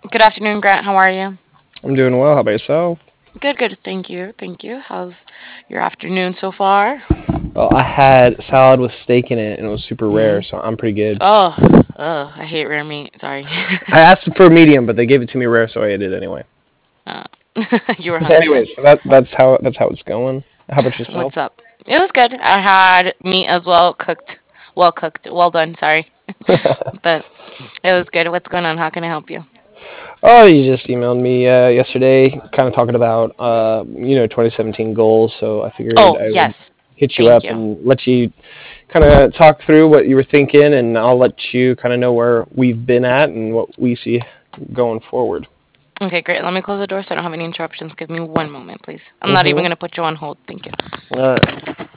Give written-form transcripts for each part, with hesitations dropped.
Good afternoon, Grant. How are you? I'm doing well. How about yourself? Good, good. Thank you. Thank you. How's your afternoon so far? Well, I had salad with steak in it, and it was super rare, Mm. so I'm pretty good. Oh, I hate rare meat. Sorry. I asked for medium, but they gave it to me rare, so I ate it anyway. uh, you were So, hungry. anyways, that's how it's going. How about yourself? What's up? It was good. I had meat as well, cooked, well done. Sorry, but it was good. What's going on? How can I help you? Oh, you just emailed me yesterday, kind of talking about 2017 goals. So I figured Oh, I would yes. hit you Thank up you. and let you kind of talk through what you were thinking, and I'll let you kind of know where we've been at and what we see going forward. Okay, great. Let me close the door so I don't have any interruptions. Give me one moment, please. I'm not even Mm-hmm. gonna put you on hold. Thank you. All right.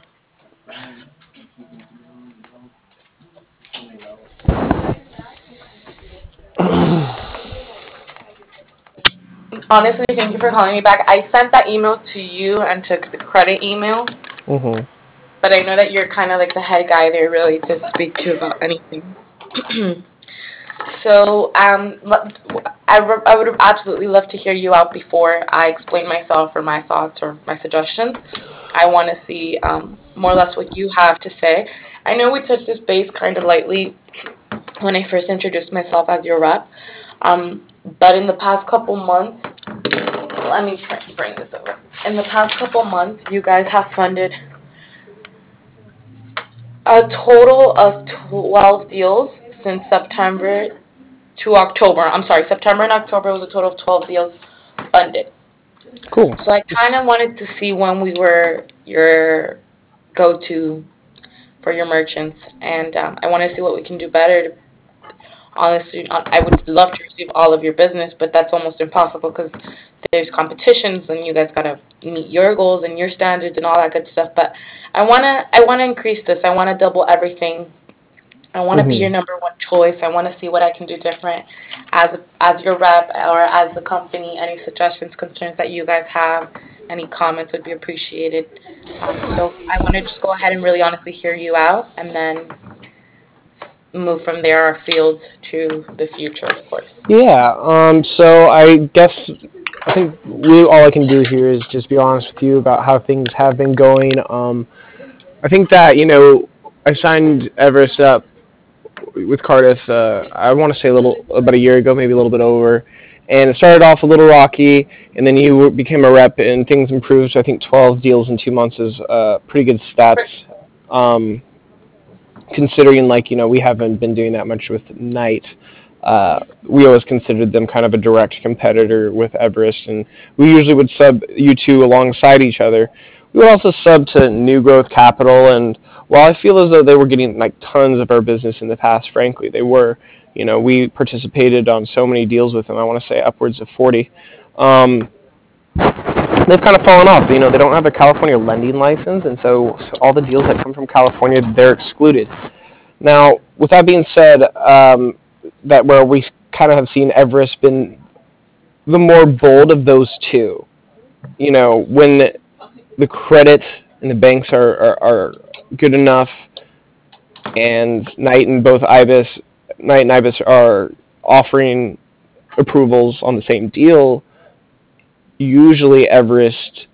Honestly, thank you for calling me back. I sent that email to you and to the credit email, Mm-hmm. but I know that you're kind of like the head guy there, really, to speak to about anything. So, I would absolutely love to hear you out before I explain myself or my thoughts or my suggestions. I want to see more or less what you have to say. I know we touched this base kind of lightly when I first introduced myself as your rep, but in the past couple months, let me bring this over. In the past couple months, you guys have funded a total of 12 deals since September to October. I'm sorry, September and October was a total of 12 deals funded. Cool. So I kind of wanted to see when we were your go to for your merchants, and I want to see what we can do better. Honestly, I would love to receive all of your business, but that's almost impossible because there's competitions and you guys gotta meet your goals and your standards and all that good stuff. But I wanna increase this. I wanna double everything. I wanna be your Mm-hmm. number one choice. I wanna see what I can do different as your rep or as the company. Any suggestions, concerns that you guys have, any comments would be appreciated. So I want to just go ahead and really honestly hear you out, and then move from there our field to the future, of course. Yeah. So I guess I think all I can do here is just be honest with you about how things have been going. I think that I signed Everest up with Cardiff. I want to say a little about a year ago, maybe a little bit over. And it started off a little rocky, and then you became a rep, and things improved. So I think 12 deals in 2 months is pretty good stats. Um, Considering we haven't been doing that much with Knight. We always considered them kind of a direct competitor with Everest, and we usually would sub you two alongside each other. We would also sub to New Growth Capital, and while I feel as though they were getting like tons of our business in the past, frankly, they were. We participated on so many deals with them. I want to say upwards of 40. Um, they've kind of fallen off. They don't have a California lending license, and so all the deals that come from California, they're excluded. Now, with that being said, that where we kind of have seen Everest been the more bold of those two. When the credit and the banks are good enough, and Knight and Ibis are offering approvals on the same deal. Usually, Everest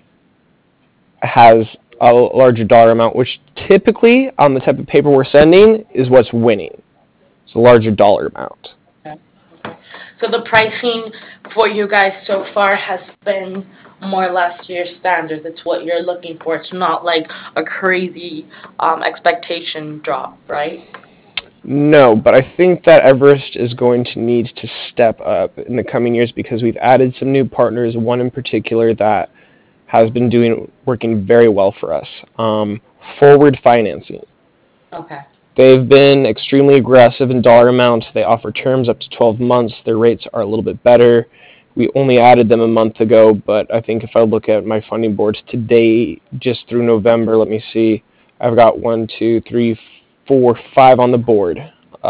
has a larger dollar amount, which typically on the type of paper we're sending is what's winning. It's a larger dollar amount. Okay. Okay. So the pricing for you guys so far has been more or less your standards. It's what you're looking for. It's not like a crazy expectation drop, right? No, but I think that Everest is going to need to step up in the coming years because we've added some new partners. One in particular that has been working very well for us. Forward financing. Okay. They've been extremely aggressive in dollar amount. They offer terms up to 12 months. Their rates are a little bit better. We only added them a month ago, but I think if I look at my funding boards today, just through November, let me see. I've got one, two, three, four, five on the board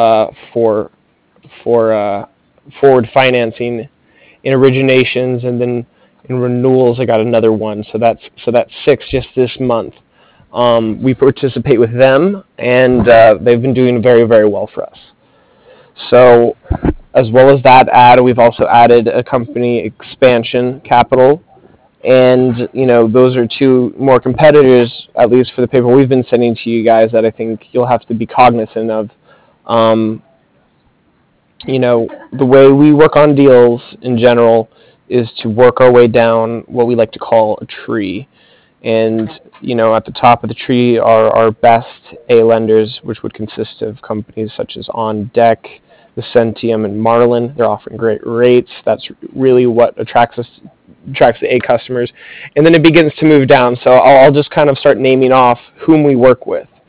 for forward financing in originations, and then in renewals, I got another one. So that's six just this month. We participate with them, and they've been doing very, very well for us. So As well as that ad, we've also added a company, Expansion Capital, and those are two more competitors, at least for the paper we've been sending to you guys, that I think you'll have to be cognizant of. Um, the way we work on deals in general is to work our way down what we like to call a tree. And, at the top of the tree are our best A lenders, which would consist of companies such as On Deck, Vicentium, and Marlin. They're offering great rates. That's really what attracts the A customers. And then it begins to move down. So I'll just kind of start naming off whom we work with.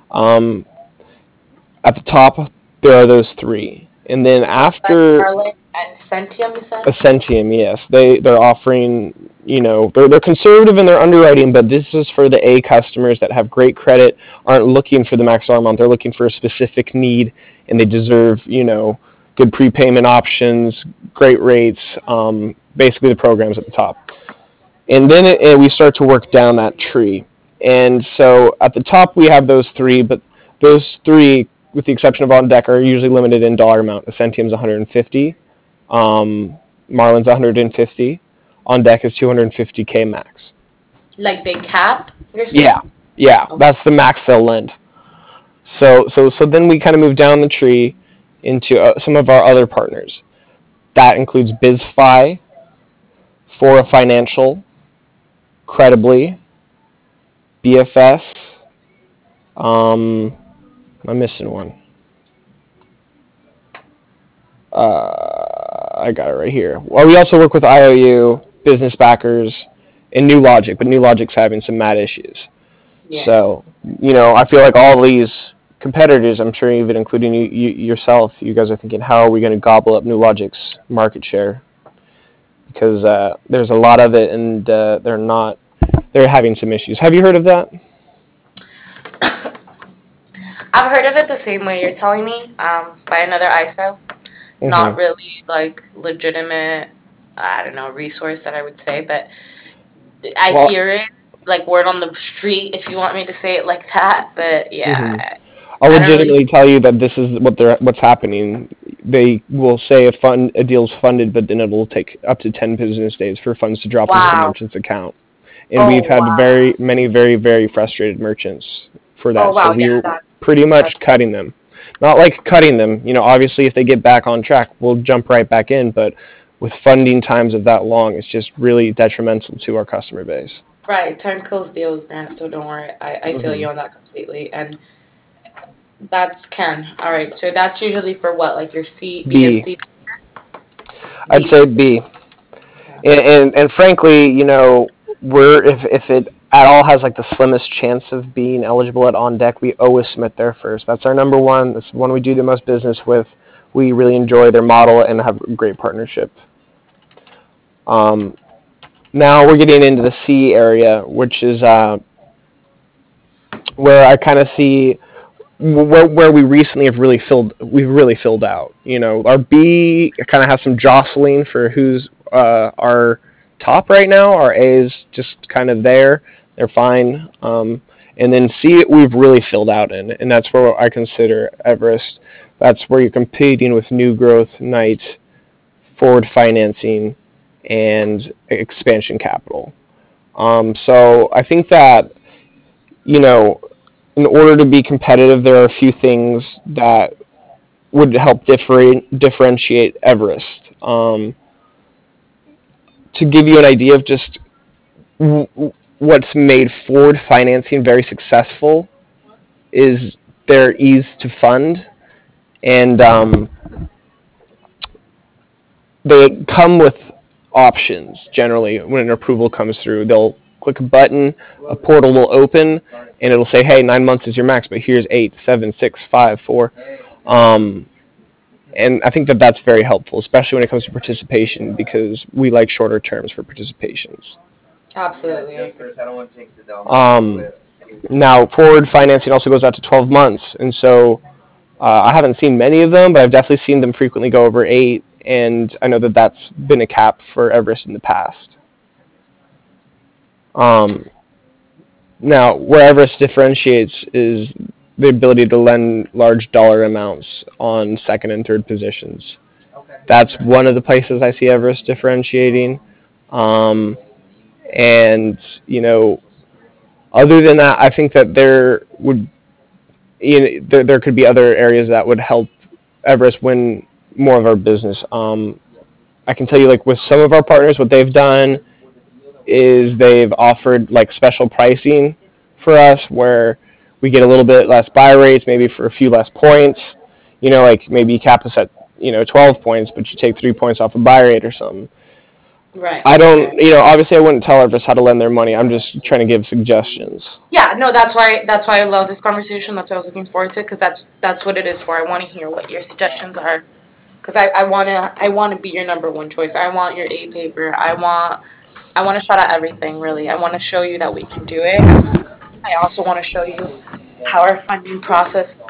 At the top, there are those three. And then Like after Marlin and Centium, you said? Ascentium, yes, they're offering, they're conservative in their underwriting, but this is for the A customers that have great credit, aren't looking for the max dollar amount. They're looking for a specific need, and they deserve, good prepayment options, great rates, basically the programs at the top. And then we start to work down that tree. And so at the top we have those three, but those three, with the exception of On Deck, are usually limited in dollar amount. Ascentium's 150, Marlin's 150, On Deck is 250K max. Like they cap, you're Yeah, saying? yeah, Okay. that's the max they'll lend. So then we kind of move down the tree into some of our other partners. That includes BizFi, Fora Financial, Credibly, BFS. I'm missing one. I got it right here. Well, we also work with IOU, Business Backers, and New Logic, but New Logic's having some mad issues. Yeah. So, I feel like all these competitors, I'm sure even including you yourself, you guys are thinking, how are we going to gobble up New Logic's market share? Because there's a lot of it, and they're having some issues. Have you heard of that? I've heard of it the same way you're telling me, by another ISO. Not Mm-hmm. really like legitimate, I don't know, resource that I would say, but I Well, hear it like word on the street, if you want me to say it like that. But mm-hmm. yeah, I'll I don't really. legitimately tell you that this is what's happening. They will say a deal's funded, but then it'll take up to 10 business days for funds to drop into the Wow. merchant's account. And we've Oh had wow. many, very, very frustrated merchants for Oh that. So wow. Yeah, we're that's pretty much incredible. cutting them. Not like cutting them. Obviously, if they get back on track, we'll jump right back in. But with funding times of that long, it's just really detrimental to our customer base. Right, time kills deals, Grant. So don't worry. I feel Mm-hmm. you on that completely. And that's Ken. All right. So that's usually for what, like your C, B, and B. C, I'd B. say B. Okay. And frankly, we're if it at all has like the slimmest chance of being eligible at On Deck, we always submit there first. That's our number one. That's the one we do the most business with. We really enjoy their model and have a great partnership. Um, Now we're getting into the C area, which is where I kind of see where we've really filled out. Our B kind of has some jostling for who's our top right now. Our A is just kind of there; they're fine. And then C we've really filled out in, and that's where I consider Everest. That's where you're competing with New Growth, Knight, Forward Financing, and Expansion Capital. So I think that you know in order to be competitive, there are a few things that would help differentiate Everest. To give you an idea of just what's made Ford financing very successful is their ease to fund, and they come with options. Generally, when an approval comes through, they'll click a button, a portal will open, and it'll say, "Hey, 9 months is your max, but here's 8, 7, 6, 5, 4." Um, and I think that that's very helpful, especially when it comes to participation, because we like shorter terms for participations. Absolutely. I agree. Um, Now, forward financing also goes out to 12 months, and so I haven't seen many of them, but I've definitely seen them frequently go over 8, and I know that that's been a cap for Everest in the past. Um, Now, where Everest differentiates is the ability to lend large dollar amounts on second and third positions. That's one of the places I see Everest differentiating. Um, and other than that, I think that there could be other areas that would help Everest win more of our business. I can tell you, like with some of our partners, what they've done is they've offered like special pricing for us where we get a little bit less buy rates, maybe for a few less points. Like maybe you cap us at 12 points, but you take 3 points off a buy rate or something. Right. I don't, obviously I wouldn't tell Everest how to lend their money. I'm just trying to give suggestions. Yeah, no, that's why I love this conversation. That's why I was looking forward to it, because that's what it is for. I want to hear what your suggestions are, because I want to be your number one choice. I want your A paper. I want a shot at everything, really. I want to show you that we can do it, and I also want to show you how our funding process.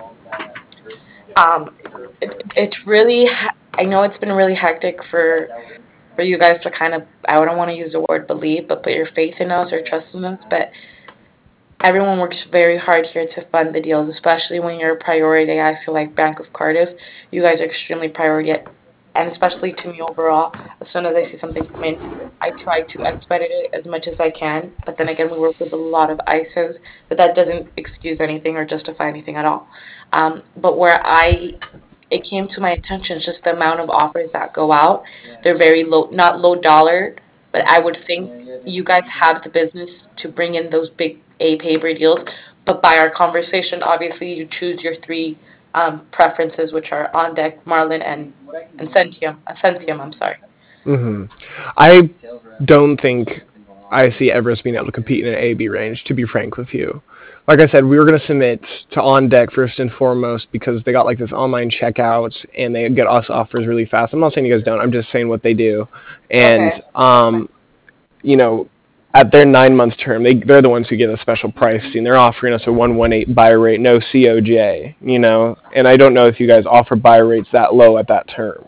Um, it's really. I know it's been really hectic for you guys to kind of. I don't want to use the word believe, but put your faith in us or trust in us. But everyone works very hard here to fund the deals, especially when you're a priority. I feel like Bank of Cardiff, you guys are extremely priority, and especially to me overall. As soon as I see something come in, I try to expedite it as much as I can. But then again, we work with a lot of ISOs, but that doesn't excuse anything or justify anything at all. But where it came to my attention is just the amount of offers that go out. They're very low, not low dollar, but I would think you guys have the business to bring in those big A paper deals. But by our conversation, obviously you choose your three preferences, which are on deck, Marlin, and Centium. Centium, I'm sorry. Hmm. I don't think I see Everest being able to compete in an A B range, to be frank with you. Like I said, we were going to submit to On Deck first and foremost because they got like this online checkout and they get us offers really fast. I'm not saying you guys don't, I'm just saying what they do. And, Okay. you know, at their 9 month term, they're the ones who get a special pricing. They're offering us a 118 buy rate, no COJ, and I don't know if you guys offer buy rates that low at that term.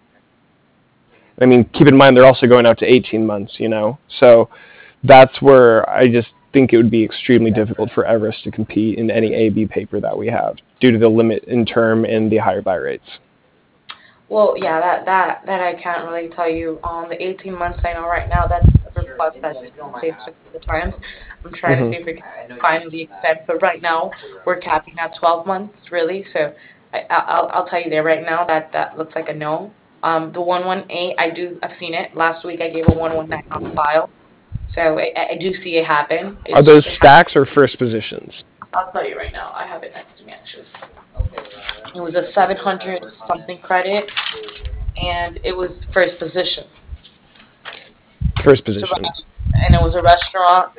I mean, keep in mind they're also going out to 18 months. So that's where I just think it would be extremely difficult for Everest to compete in any AB paper that we have due to the limit in term and the higher buy rates. Well, yeah, that I can't really tell you. On the 18 months, I know right now that's a request that's been placed a couple of times. I'm trying to see if we can finally extend, but right now we're capping at 12 months, really. So I'll tell you there right now that that looks like a no. The 118, I've seen it. Last week I gave a 119 on file, so I do see it happen. Are It's those just it has. stacks or first positions? I'll tell you right now. I have it next to me actually. It was a 700 something credit, and it was first position. First So, position. and it was a restaurant,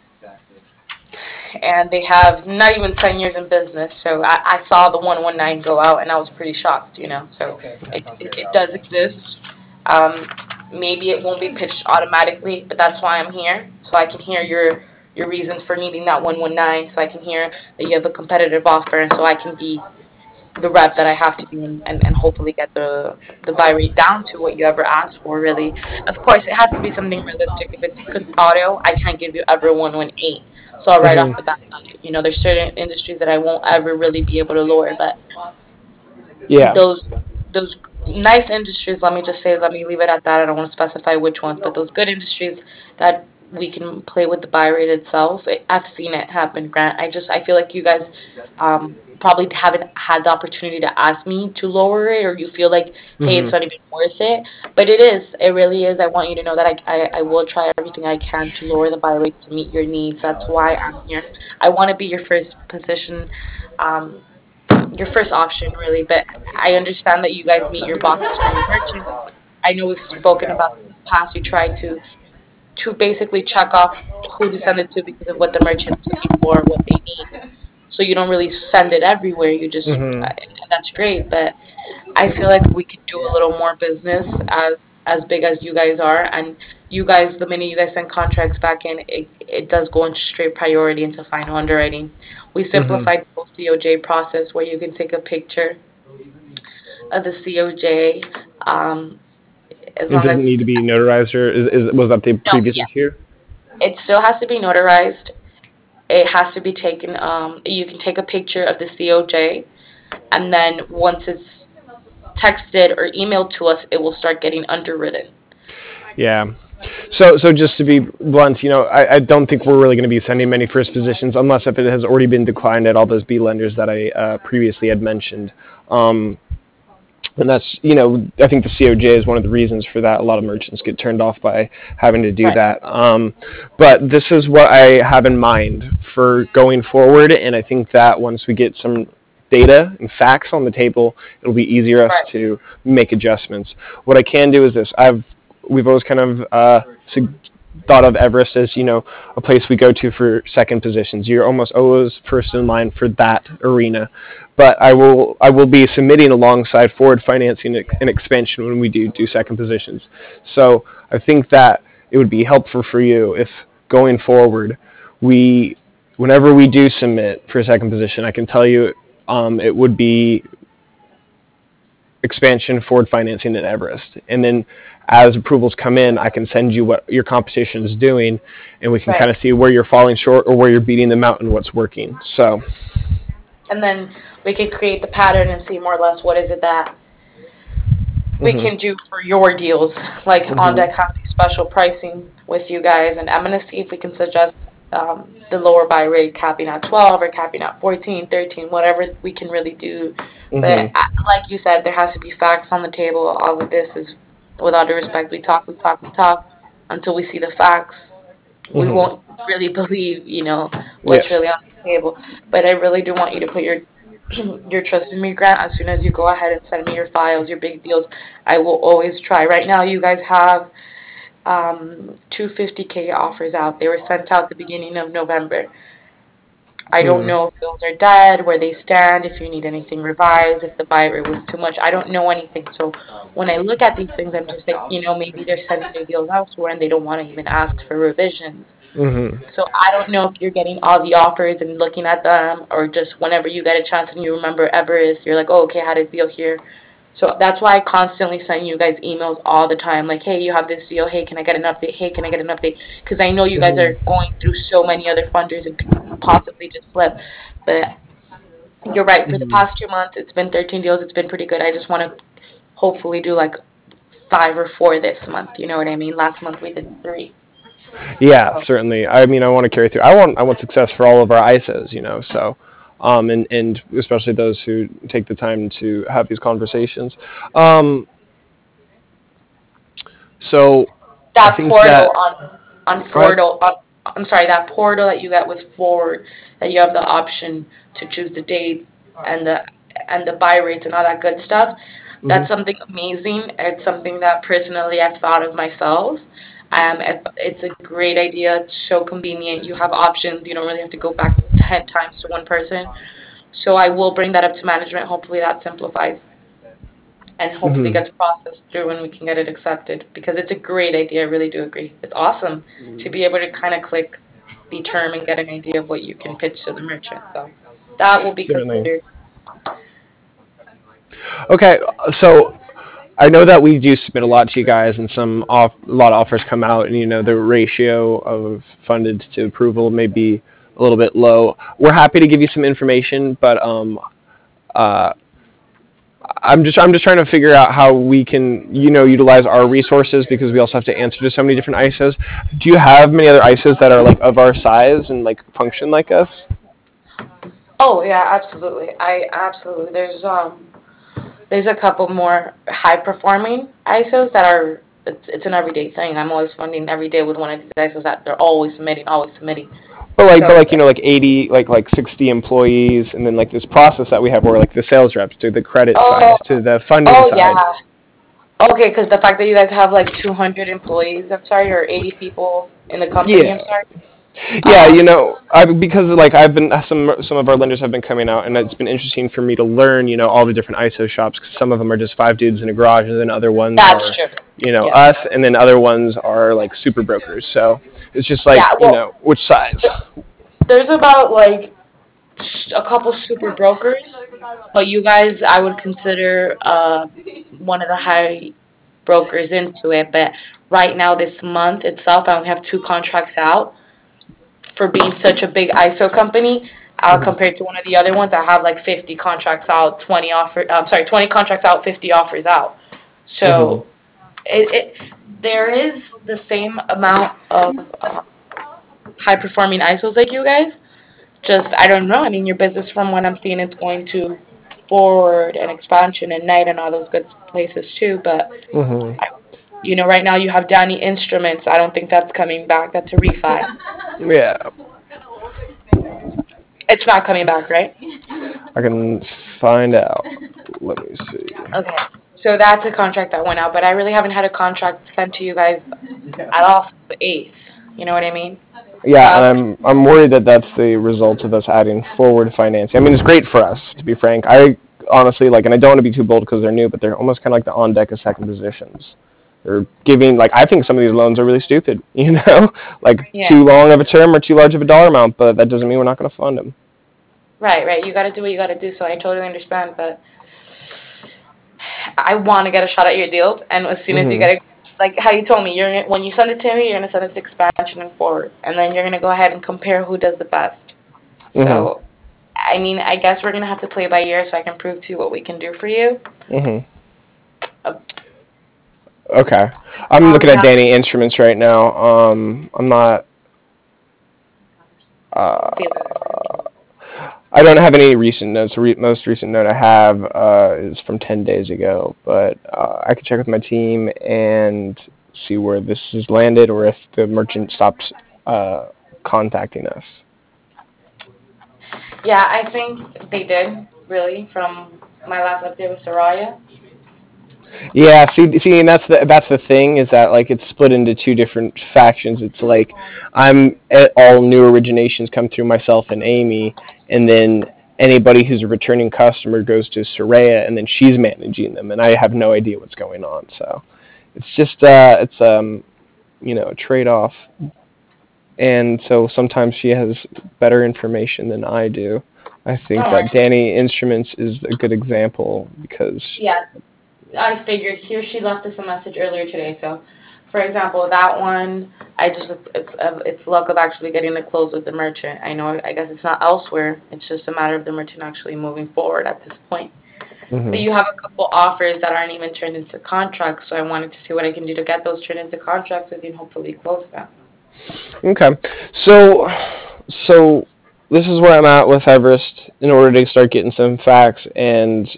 and they have not even 10 years in business. So I saw the 119 go out, and I was pretty shocked. So it does exist. Um, Maybe it won't be pitched automatically, but that's why I'm here, so I can hear your reasons for needing that 119, so I can hear that you have a competitive offer, and so I can be the rep that I have to be, and hopefully get the buy rate down to what you ever asked for, really. Of course, it has to be something realistic. If it's auto, I can't give you ever 118. So I'll right Hmm. off the bat tell you, there's certain industries that I won't ever really be able to lower, but Yeah. those nice industries, let me leave it at that. I don't want to specify which ones, but those good industries that we can play with the buy rate itself. I've seen it happen, Grant. I feel like you guys probably haven't had the opportunity to ask me to lower it, or you feel like, hey, Hmm. it's not even worth it. But it is. It really is. I want you to know that I will try everything I can to lower the buy rate to meet your needs. That's why I'm here. I want to be your first position. Um, your first option, really. But I understand that you guys meet your boxes for your merchants. I know we've spoken about this in the past. You try to basically check off who to send it to because of what the merchant's looking for, what they need. So you don't really send it everywhere. You just Hmm. and that's great. But I feel like we could do a little more business as big as you guys are, and you guys, the minute you guys send contracts back in, it does go into straight priority into final underwriting. We Hmm. simplified the whole COJ process where you can take a picture of the COJ, um, as It long doesn't need to as be notarized, or was that the no, previous yeah, issue? it still has to be notarized. It has to be taken. You can take a picture of the COJ, and then once it's texted or emailed to us, it will start getting underwritten. Yeah. So just to be blunt, I don't think we're really going to be sending many first positions unless if it has already been declined at all those B lenders that I previously had mentioned. Um, and that's, I think the COJ is one of the reasons for that. A lot of merchants get turned off by having to do Right. that. But this is what I have in mind for going forward, and I think that once we get some data and facts on the table, it'll be easier us Right. to make adjustments. What I can do is this: we've always kind of thought of Everest as a place we go to for second positions. You're almost always first in line for that arena. But I will be submitting alongside forward financing and expansion when we do second positions. So I think that it would be helpful for you if going forward we whenever we do submit for second position, I can tell you it would be expansion, forward financing, and Everest. And then as approvals come in, I can send you what your competition is doing, and we can kind Right. of see where you're falling short or where you're beating them out and what's working. So, And then we can create the pattern and see more or less what is it that we mm-hmm, can do for your deals. Like on mm-hmm, deck has these special pricing with you guys, and I'm gonna see if we can suggest the lower buy rate capping at 12 or capping at 14, 13, whatever we can really do. But mm-hmm, like you said, there has to be facts on the table. All of this is, without due respect, we talk, we talk, we talk until we see the facts. We mm-hmm. won't really believe, what's Yes, really on the table. But I really do want you to put your your trust in me, Grant. As soon as you go ahead and send me your files, your big deals, I will always try. Right now, you guys have 250K offers out. They were sent out the beginning of November. I don't mm, know if those are dead, where they stand, if you need anything revised, if the buy rate was too much. I don't know anything. So when I look at these things, I'm just like, maybe they're sending their deals elsewhere and they don't want to even ask for revisions. mm-hmm. So I don't know if you're getting all the offers and looking at them, or just whenever you get a chance and you remember Everest, you're like, oh, okay, I had a deal here. So that's why I constantly send you guys emails all the time, like, hey, you have this deal. Hey, can I get an update? Hey, can I get an update? Because I know you guys are Mm-hmm. going through so many other funders and could possibly just slip. But you're right. For the Mm-hmm. past 2 months, it's been 13 deals. It's been pretty good. I just want to hopefully do like 5 or 4 this month. You know what I mean? Last month we did 3. Yeah, So certainly. I mean, I want to carry through. I want success for all of our ISOs, so. And especially those who take the time to have these conversations. Um, so I that think that portal on go ahead. Forward, I'm sorry, that portal that you get with Forward, that you have the option to choose the dates and the buy rates and all that good stuff. That's Mm-hmm. something amazing. It's something that personally I've thought of myself. It's a great idea. It's so convenient. You have options. You don't really have to go back 10 times to one person. So I will bring that up to management. Hopefully that simplifies and hopefully Mm-hmm. gets processed through and we can get it accepted, because it's a great idea. I really do agree. It's awesome to be able to kind of click the term and get an idea of what you can pitch to the merchant. So that will be Certainly. considered. Okay, so I know that we do submit a lot to you guys, and a lot of offers come out, and the ratio of funded to approval may be a little bit low. We're happy to give you some information, but I'm just trying to figure out how we can utilize our resources because we also have to answer to so many different ISOs. Do you have many other ISOs that are like of our size and like function like us? Oh yeah, absolutely. I absolutely. There's a couple more high performing ISOs that are. It's an everyday thing. I'm always funding every day with one of these ISOs that they're always submitting, always submitting. But So like like 80 like 60 employees, and then like this process that we have where like the sales reps to the credit side oh to the funding oh side. yeah. Okay, because the fact that you guys have like 200 employees, I'm sorry, or 80 people in the company, I'm Yeah. sorry. Yeah, Um, because like I've been some of our lenders have been coming out, and it's been interesting for me to learn, all the different ISO shops. 'Cause some of them are just five dudes in a garage, and then other ones that's are, true. Yeah. us, and then other ones are like super brokers. So it's just Yeah, like, well, which size. there's about like a couple super brokers, but you guys, I would consider one of the high brokers into it. But right now, this month itself, I only have 2 contracts out for being such a big ISO company. compared to one of the other ones that have like 50 contracts out, 20 offer. I'm sorry, 20 contracts out, 50 offers out. Mm-hmm. So there is the same amount of high performing ISOs like you guys. Just I don't know. I mean, your business from what I'm seeing, it's going to forward and expansion and night and all those good places too. But Mm-hmm. right now you have Danny Instruments. I don't think that's coming back. That's a refi. Yeah, It's not coming back, right? I can find out. Let me see. Okay. So that's a contract that went out, but I really haven't had a contract sent to you guys at all since the 8th. You know what I mean? Yeah, and Uh, I'm worried that that's the result of us adding forward financing. I mean, it's great for us, to be frank. I honestly like, and I don't want to be too bold because they're new, but they're almost kind of like the on deck of second positions. They're giving like I think some of these loans are really stupid, like yeah. too long of a term or too large of a dollar amount, but that doesn't mean we're not going to fund them. Right, right. You got to do what you got to do. So I totally understand, but I want to get a shot at your deals. And as soon as you Hmm. get it, like how you told me, when you send it to me, you're gonna send it to expansion and forward, and then you're gonna go ahead and compare who does the best. Hmm. So I mean, I guess we're gonna have to play by ear so I can prove to you what we can do for you. Hmm. Uh, Okay, I'm looking at yeah. Danny Instruments right now. I'm not. Feeling it. I don't have any recent notes. The most recent note I have is from 10 days ago, but I can check with my team and see where this has landed or if the merchant stopped uh, contacting us. Yeah, I think they did really from my last update with Soraya. Yeah, see, and that's the thing is that like it's split into two different factions. It's like I'm at all new originations come through myself and Amy, and then anybody who's a returning customer goes to Soraya, and then she's managing them, and I have no idea what's going on. So it's just it's a trade off, and so sometimes she has better information than I do. I think Don't that worry. Danny Instruments is a good example because. Yeah, I figured here she left us a message earlier today. So, for example, that one, I just it's luck of actually getting the close with the merchant. I know. I guess it's not elsewhere. It's just a matter of the merchant actually moving forward at this point. But Mhm. you have a couple offers that aren't even turned into contracts. So I wanted to see what I can do to get those turned into contracts with you and hopefully close them. Okay, so this is where I'm at with Everest in order to start getting some facts and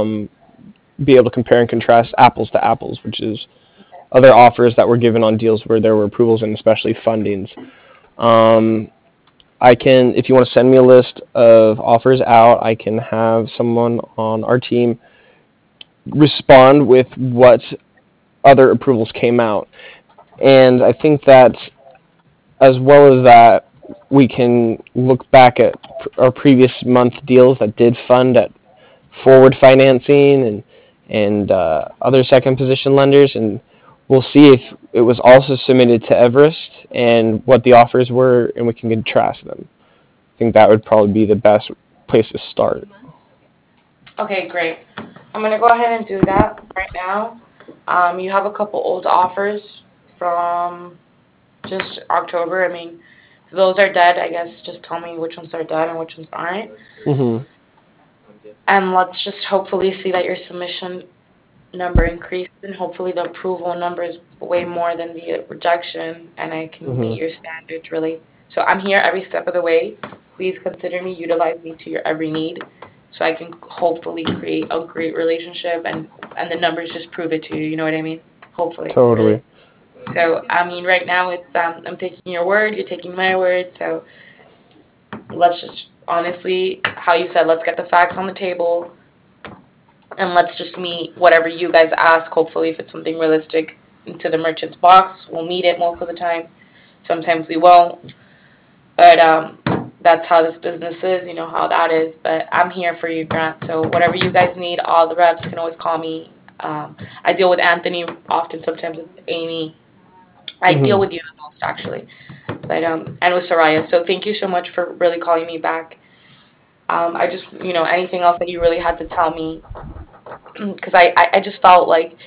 be able to compare and contrast apples to apples, which is other offers that were given on deals where there were approvals and especially fundings. Um, I can, if you want to send me a list of offers out, I can have someone on our team respond with what other approvals came out. And I think that as well as that, we can look back at our previous month deals that did fund at forward financing and other second position lenders, and we'll see if it was also submitted to Everest and what the offers were, and we can contrast them. I think that would probably be the best place to start. Okay, great. I'm gonna go ahead and do that right now. You have a couple old offers from just October. I mean, if those are dead, I guess just tell me which ones are dead and which ones aren't. Mm-hmm. And let's just hopefully see that your submission number increases and hopefully the approval number is way more than the rejection and I can meet Mm-hmm. your standards really. So I'm here every step of the way. Please consider me, utilize me to your every need so I can hopefully create a great relationship and the numbers just prove it to you, you know what I mean? Hopefully, really. Totally. So I mean right now it's I'm taking your word, you're taking my word, so let's just honestly, how you said, let's get the facts on the table and let's just meet whatever you guys ask. Hopefully, if it's something realistic into the merchant's box, we'll meet it most of the time. Sometimes we won't, but that's how this business is. You know how that is. But I'm here for you, Grant. So whatever you guys need, all the reps can always call me. I deal with Anthony often. Sometimes with Amy. I deal Mm-hmm. with you the most actually, but and with Soraya. So thank you so much for really calling me back. I just anything else that you really had to tell me because I just felt like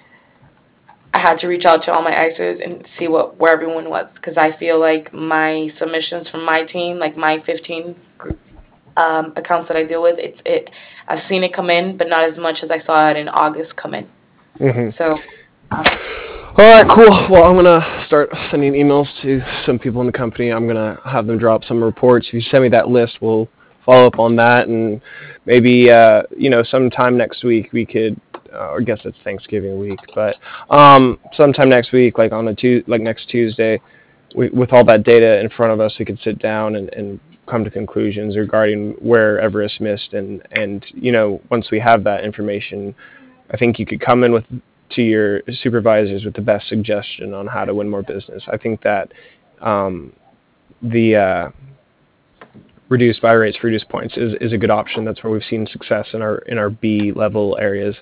I had to reach out to all my exes and see where everyone was because I feel like my submissions from my team, like my 15 accounts that I deal with, I've seen it come in, but not as much as I saw it in August come in. So, All right, cool. Well, I'm gonna start sending emails to some people in the company. I'm gonna have them drop some reports. If you send me that list, we'll follow up on that, and maybe sometime next week we could. I guess it's Thanksgiving week, but sometime next week, like on like next Tuesday, with all that data in front of us, we could sit down and come to conclusions regarding where Everest missed, and once we have that information, I think you could come in with to your supervisors with the best suggestion on how to win more business. I think that the reduced buy rates for reduced points is a good option. That's where we've seen success in our B level areas.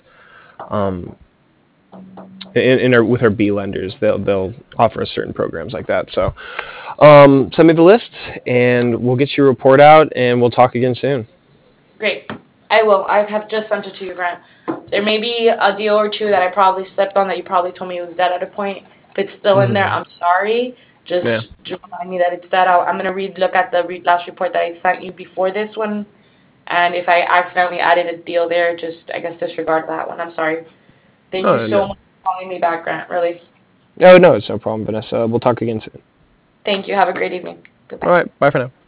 With our B lenders, they'll offer us certain programs like that. So send me the list, and we'll get your report out, and we'll talk again soon. great. I will. I have just sent it to you, Grant. There may be a deal or two that I probably slept on that you probably told me was dead at a point. If it's still in there, I'm sorry. Yeah. Just remind me that it's dead. I'm gonna look at the last report that I sent you before this one, and if I accidentally added a deal there, just I guess disregard that one. I'm sorry. Thank you Oh so no. much for calling me back, Grant. Really. No, it's no problem, Vanessa. We'll talk again soon. Thank you. Have a great evening. All Goodbye. right. Bye for now.